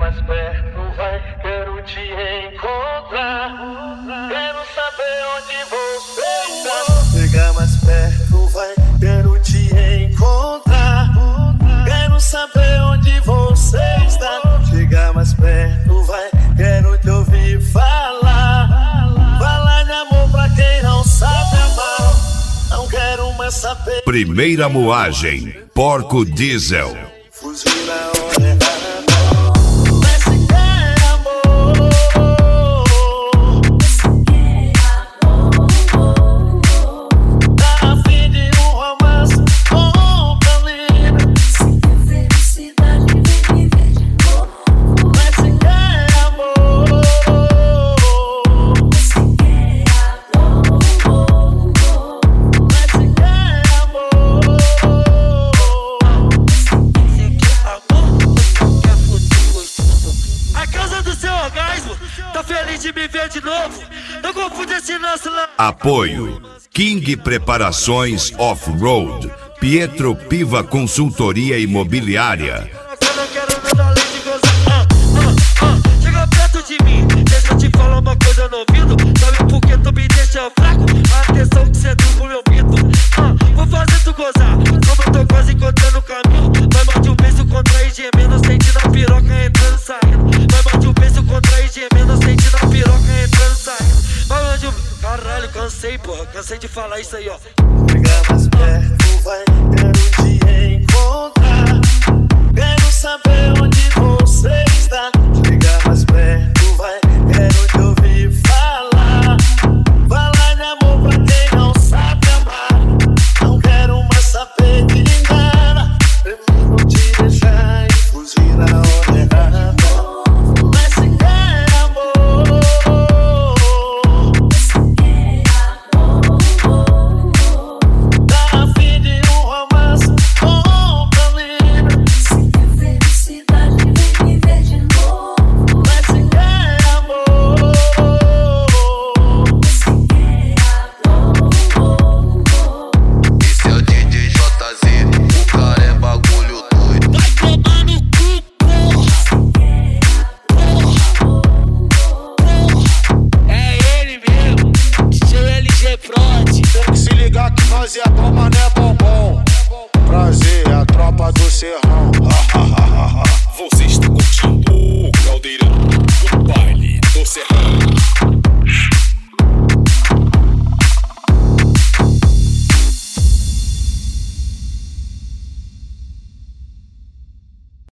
mais perto, vai, quero te encontrar. Quero saber onde você está. Chega mais perto, vai, quero te encontrar. Quero saber onde você está. Chega mais perto, vai, quero te ouvir falar. Falar de amor pra quem não sabe amar. Não quero mais saber. Primeira moagem, Porco Diesel. Fuzil na hora errada. Mas se quer amor, tá a fim de um romance com família. Se quer felicidade, vem me ver de novo. Mas se quer amor, Se quer amor, mas se quer amor, A causa do seu orgasmo, tá feliz de me ver de novo? Não confunde esse nosso lá. Apoio King Preparações Off-Road, Pietro Piva Consultoria Imobiliária. Eu não quero nada além de gozar. Chega perto de mim, deixa eu te falar uma coisa no ouvido. Sabe por que tu me deixa fraco? Atenção que cê deu pro meu mito. Vou fazer tu gozar, como eu tô quase encontrando o caminho. Vai mate um beijo, contrair gemendo, sentindo a piroca entrando e saindo. Vai mate um beijo, contrair gemendo, sentindo a piroca entrando e saindo. Vai onde o... Caralho, cansei, porra, cansei de falar isso aí, ó. chega mais perto, vai,